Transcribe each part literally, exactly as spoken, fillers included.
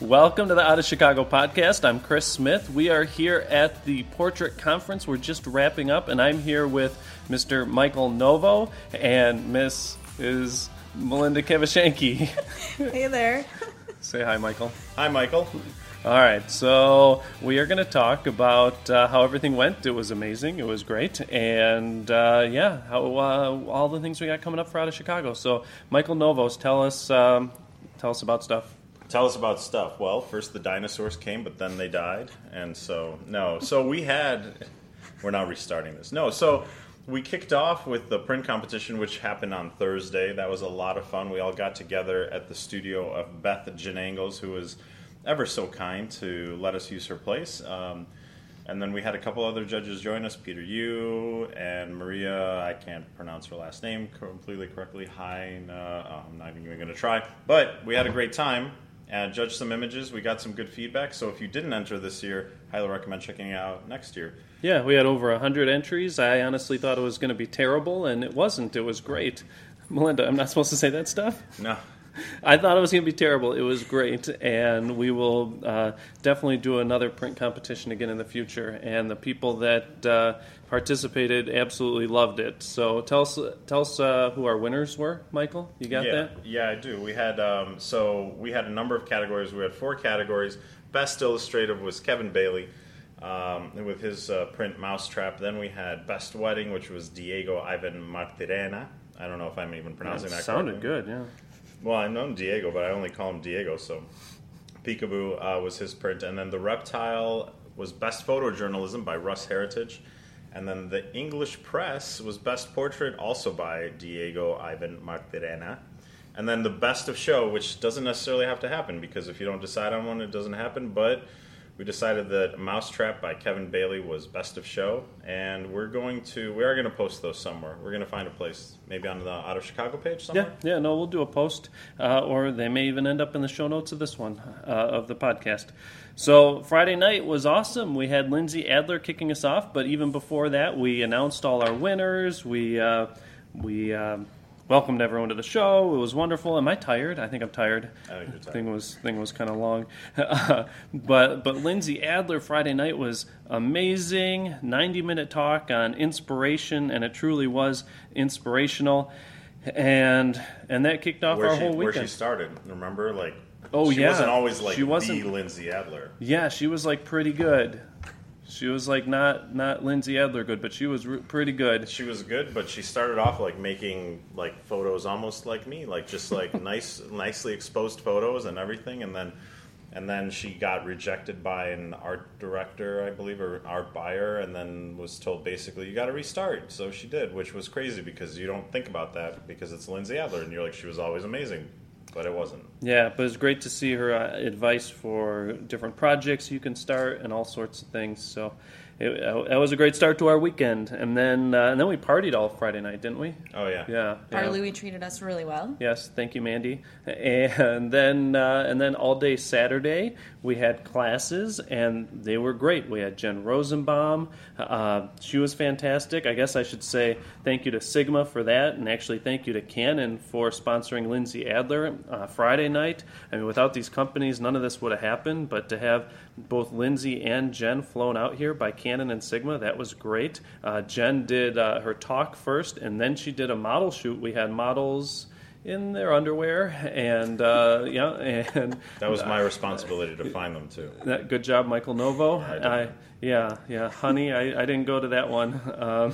Welcome to the Out of Chicago podcast. I'm Chris Smith. We are here at the Portrait Conference. We're just wrapping up, and I'm here with Mister Michael Novo and Miss is Melinda Kevashenki. Hey there. Say hi, Michael. Hi, Michael. All right, so we are going to talk about uh, how everything went. It was amazing. It was great. And, uh, yeah, how uh, all the things we got coming up for Out of Chicago. So, Michael Novos, tell us, um, tell us about stuff. Tell us about stuff. Well, first the dinosaurs came, but then they died. And so, no. So we had, we're not restarting this. No, so we kicked off with the print competition, which happened on Thursday. That was a lot of fun. We all got together at the studio of Beth Janangles, who was ever so kind to let us use her place. Um, and then we had a couple other judges join us, Peter Yu and Maria, I can't pronounce her last name completely correctly, Hein, uh, I'm not even going to try. But we had a great time. And judged some images. We got some good feedback. So if you didn't enter this year, highly recommend checking it out next year. Yeah, we had over one hundred entries. I honestly thought it was going to be terrible, and it wasn't. It was great. Melinda, I'm not supposed to say that stuff? No. I thought it was going to be terrible. It was great, and we will uh, definitely do another print competition again in the future. And the people that uh, participated absolutely loved it. So tell us, tell us uh, who our winners were, Michael. You got yeah, that? Yeah, I do. We had um, so we had a number of categories. We had four categories. Best illustrative was Kevin Bailey um, with his uh, print Mousetrap. Then we had Best Wedding, which was Diego Ivan Martirena. I don't know if I'm even pronouncing that, that sounded correctly. good, yeah. Well, I know Diego, but I only call him Diego, so Peekaboo uh, was his print. And then the Reptile was Best Photojournalism by Russ Heritage. And then the English Press was Best Portrait, also by Diego Ivan Martirena. And then the Best of Show, which doesn't necessarily have to happen, because if you don't decide on one, it doesn't happen. But we decided that Mousetrap by Kevin Bailey was Best of Show, and we're going to we are going to post those somewhere. We're going to find a place, maybe on the Out of Chicago page somewhere. Yeah, yeah. No, we'll do a post, uh, or they may even end up in the show notes of this one uh, of the podcast. So Friday night was awesome. We had Lindsay Adler kicking us off, but even before that, we announced all our winners. We uh, we. Uh, Welcomed everyone to the show. It was wonderful. Am I tired? I think I'm tired. I think you're tired. Thing was thing was kind of long, uh, but but Lindsay Adler Friday night was amazing. ninety minute talk on inspiration, and it truly was inspirational. And and that kicked off where our she, whole weekend. Where she started, remember? Like, oh she yeah, wasn't always like she wasn't, the Lindsay Adler. Yeah, she was like pretty good. She was like not not Lindsay Adler good, but she was re- pretty good. She was good, but she started off like making like photos almost like me, like just like nice, nicely exposed photos and everything. And then, and then she got rejected by an art director, I believe, or an art buyer, and then was told basically you got to restart. So she did, which was crazy because you don't think about that because it's Lindsay Adler, and you're like she was always amazing. But it wasn't. Yeah, but it's great to see her uh, advice for different projects you can start and all sorts of things. So it, uh, that was a great start to our weekend. And then uh, and then we partied all Friday night, didn't we? Oh, yeah. Yeah. Our yeah. Louie treated us really well. Yes, thank you, Mandy. And then uh, and then all day Saturday we had classes, and they were great. We had Jen Rosenbaum. Uh, she was fantastic. I guess I should say thank you to Sigma for that, and actually thank you to Canon for sponsoring Lindsay Adler uh, Friday night. I mean, without these companies, none of this would have happened, but to have both Lindsay and Jen flown out here by Canon and Sigma, that was great. Uh, Jen did uh, her talk first, and then she did a model shoot. We had models in their underwear, and uh, yeah, and that was my responsibility to find them too. That, good job, Michael Novo. Yeah, I, yeah, yeah, honey, I, I didn't go to that one. Um,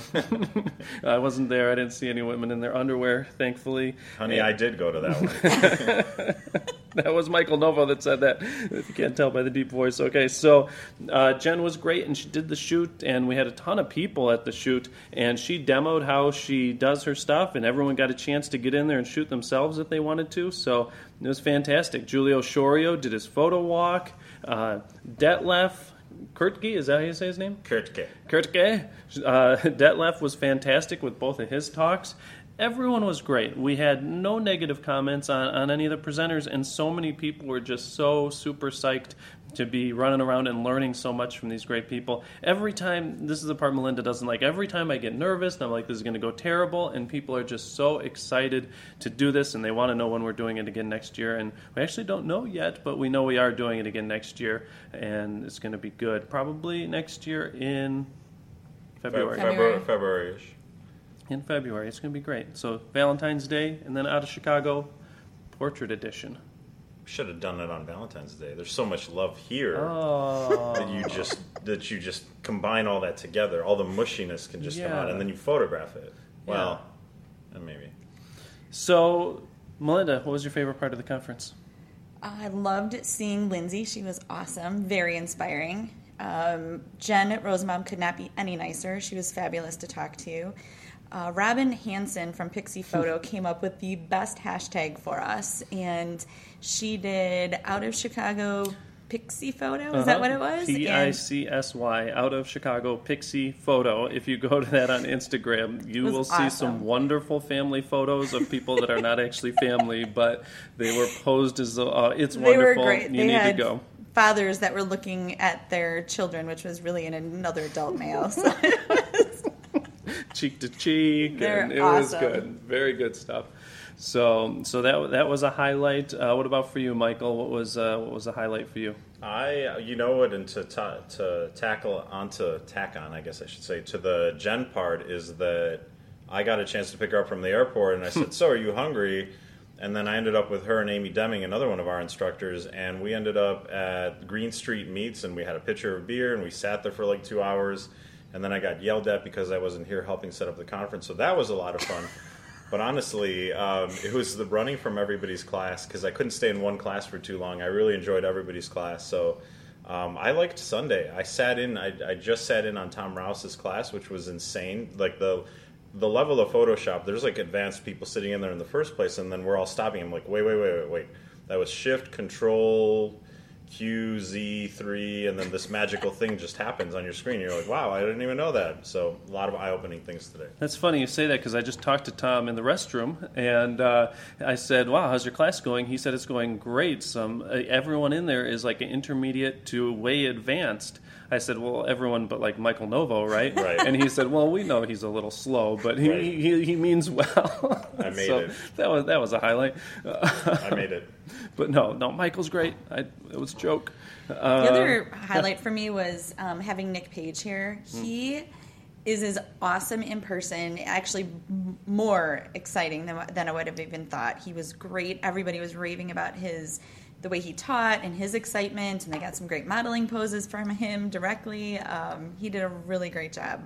I wasn't there. I didn't see any women in their underwear, thankfully. Honey, and, I did go to that one. That was Michael Novo that said that, if you can't tell by the deep voice. Okay, so uh, Jen was great, and she did the shoot, and we had a ton of people at the shoot, and she demoed how she does her stuff, and everyone got a chance to get in there and shoot themselves if they wanted to, so it was fantastic. Giulio Shorio did his photo walk. Uh, Detlef Kurtke, is that how you say his name? Kurtke. Kurtke. Uh, Detlef was fantastic with both of his talks. Everyone was great. We had no negative comments on, on any of the presenters, and so many people were just so super psyched to be running around and learning so much from these great people. Every time, this is the part Melinda doesn't like, every time I get nervous and I'm like, this is going to go terrible, and people are just so excited to do this, and they want to know when we're doing it again next year. And we actually don't know yet, but we know we are doing it again next year, and it's going to be good. Probably next year in February. February, February-ish. In February. It's going to be great. So Valentine's Day, and then Out of Chicago, Portrait Edition. Should have done it on Valentine's Day. There's so much love here Oh. that you just that you just combine all that together. All the mushiness can just come Yeah. out, and then you photograph it. Well, and maybe. So, Melinda, what was your favorite part of the conference? I loved seeing Lindsay. She was awesome, very inspiring. Um, Jen at Rosenbaum could not be any nicer. She was fabulous to talk to. Uh, Robin Hansen from Pixie Photo came up with the best hashtag for us, and she did Out of Chicago Pixie Photo. Is uh-huh. that what it was? P I C S Y, Out of Chicago Pixie Photo. If you go to that on Instagram, you will awesome. see some wonderful family photos of people that are not actually family, but they were posed as though uh, it's they wonderful. Were great. You they need had to go. Fathers that were looking at their children, which was really in another adult male. So it was cheek to cheek, They're and it awesome. was good. Very good stuff. So, so that that was a highlight. Uh, what about for you, Michael? What was uh, what was a highlight for you? I, you know what, and to ta- to tackle onto tack on, I guess I should say, to the Jen part is that I got a chance to pick her up from the airport, and I said, "So, are you hungry?" And then I ended up with her and Amy Deming, another one of our instructors, and we ended up at Green Street Meats, and we had a pitcher of beer, and we sat there for like two hours, and then I got yelled at because I wasn't here helping set up the conference, so that was a lot of fun. But honestly, um, it was the running from everybody's class, because I couldn't stay in one class for too long. I really enjoyed everybody's class, so um, I liked Sunday. I sat in, I, I just sat in on Tom Rouse's class, which was insane. Like the the level of Photoshop, there's like advanced people sitting in there in the first place, and then we're all stopping. I'm like, wait, wait, wait, wait, wait. That was Shift, Control, Q, Z, three, and then this magical thing just happens on your screen. You're like, wow, I didn't even know that. So a lot of eye-opening things today. That's funny you say that, because I just talked to Tom in the restroom, and uh, I said, wow, how's your class going? He said it's going great. Some, uh, everyone in there is like an intermediate to way advanced. I said, well, everyone but like Michael Novo, right? Right. And he said, well, we know he's a little slow, but he Right. he, he means well. I made so it. That was, that was a highlight. I made it. But no, no, Michael's great. I, it was a joke. The Uh, other highlight for me was um, having Nick Page here. He is as awesome in person, actually m- more exciting than, than I would have even thought. He was great. Everybody was raving about his the way he taught and his excitement, and they got some great modeling poses from him directly. Um, he did a really great job.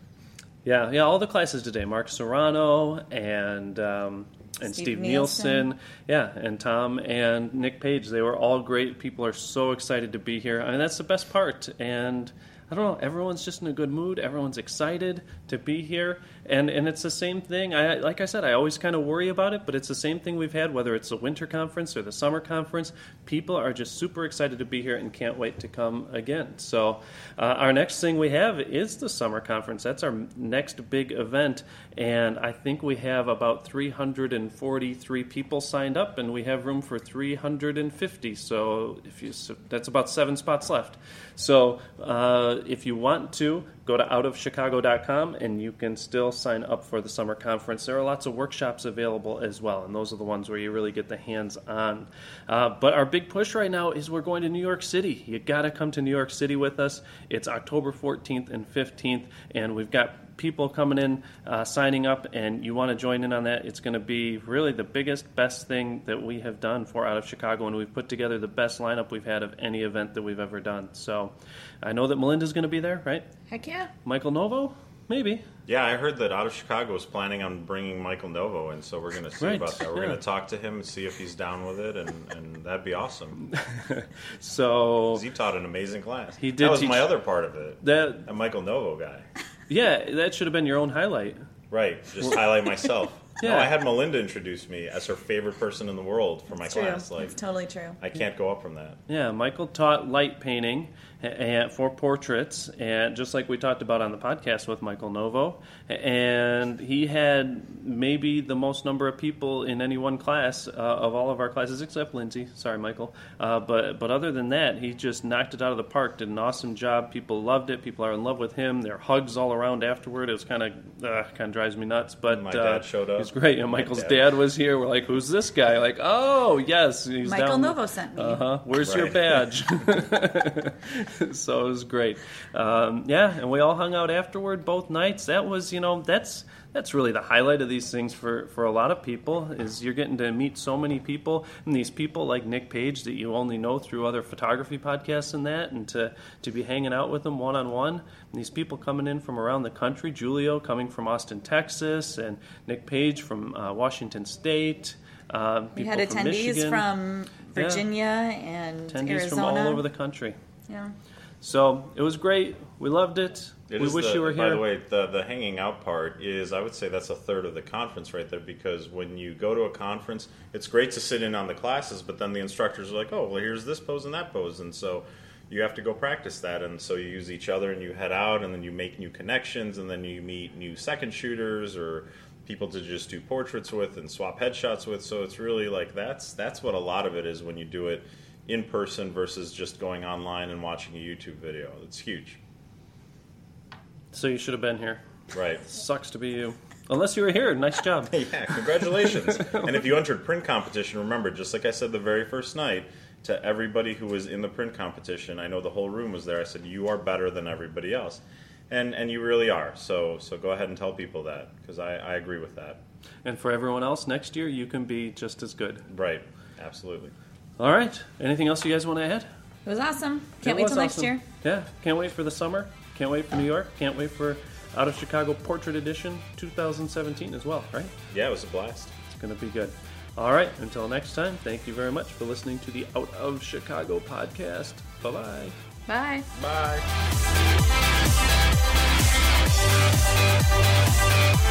Yeah, yeah, all the classes today. Mark Serrano and um, and Steve Steve, Nielsen. Nielsen. Yeah, and Tom and Nick Page. They were all great. People are so excited to be here. I mean, that's the best part. And I don't know, everyone's just in a good mood. Everyone's excited to be here. And and it's the same thing. I like I said, I always kind of worry about it, but it's the same thing we've had, whether it's the winter conference or the summer conference. People are just super excited to be here and can't wait to come again. So uh, our next thing we have is the summer conference. That's our next big event. And I think we have about three hundred forty-three people signed up, and we have room for three hundred fifty. So if you so that's about seven spots left. So uh, if you want to, go to out of chicago dot com, and you can still sign up for the summer conference. There are lots of workshops available as well, and those are the ones where you really get the hands-on. Uh, but our big push right now is we're going to New York City. You got to come to New York City with us. It's October fourteenth and fifteenth, and we've got people coming in, uh, signing up, and you want to join in on that. It's going to be really the biggest, best thing that we have done for Out of Chicago, and we've put together the best lineup we've had of any event that we've ever done. So I know that Melinda's going to be there, right? Heck yeah. Michael Novo? Maybe. Yeah, I heard that Out of Chicago was planning on bringing Michael Novo in, so we're going to see Right, about that. We're yeah. going to talk to him and see if he's down with it, and, and that'd be awesome. So 'Cause he taught an amazing class. He did That was teach- my other part of it. that A Michael Novo guy. yeah, that should have been your own highlight. Right, just highlight myself. Yeah. No, I had Melinda introduce me as her favorite person in the world for my It's true. class. Like, It's totally true. I can't go up from that. Yeah, Michael taught light painting and for portraits, and just like we talked about on the podcast with Michael Novo, and he had maybe the most number of people in any one class uh, of all of our classes, except Lindsay. Sorry, Michael. Uh, but but other than that, he just knocked it out of the park. Did an awesome job. People loved it. People are in love with him. There are hugs all around afterward. It was kind of uh, kind of drives me nuts. But My uh, dad showed up. He's great. You know, Michael's dad. dad was here. We're like, who's this guy? Like, oh yes, he's Michael down. Novo sent me. Uh huh. Where's your Right. badge? So it was great. Um, yeah, and we all hung out afterward both nights. That was, you know, that's that's really the highlight of these things for, for a lot of people is you're getting to meet so many people, and these people like Nick Page that you only know through other photography podcasts and that, and to, to be hanging out with them one-on-one. And these people coming in from around the country, Julio coming from Austin, Texas, and Nick Page from uh, Washington State. Uh, We people had from attendees Michigan, from Virginia and attendees Arizona. from all over the country. Yeah. So it was great. We loved it. It we is wish the- you were here. By the way, the, the hanging out part is, I would say that's a third of the conference right there, because when you go to a conference, it's great to sit in on the classes, but then the instructors are like, oh, well, here's this pose and that pose, and so you have to go practice that, and so you use each other, and you head out, and then you make new connections, and then you meet new second shooters, or people to just do portraits with and swap headshots with, so it's really like, that's that's what a lot of it is when you do it in person versus just going online and watching a YouTube video. It's huge. So you should have been here. Right. Sucks to be you. Unless you were here. Nice job. Yeah, congratulations. And if you entered print competition, remember, just like I said the very first night, to everybody who was in the print competition, I know the whole room was there, I said, you are better than everybody else. And and you really are. So so go ahead and tell people that, because I, I agree with that. And for everyone else, next year you can be just as good. Right. Absolutely. All right. Anything else you guys want to add? It was awesome. Can't It wait was till next awesome. year. Yeah. Can't wait for the summer. Can't wait for New York. Can't wait for Out of Chicago Portrait Edition twenty seventeen as well, right? Yeah, it was a blast. It's going to be good. All right. Until next time, thank you very much for listening to the Out of Chicago podcast. Bye-bye. Bye. Bye.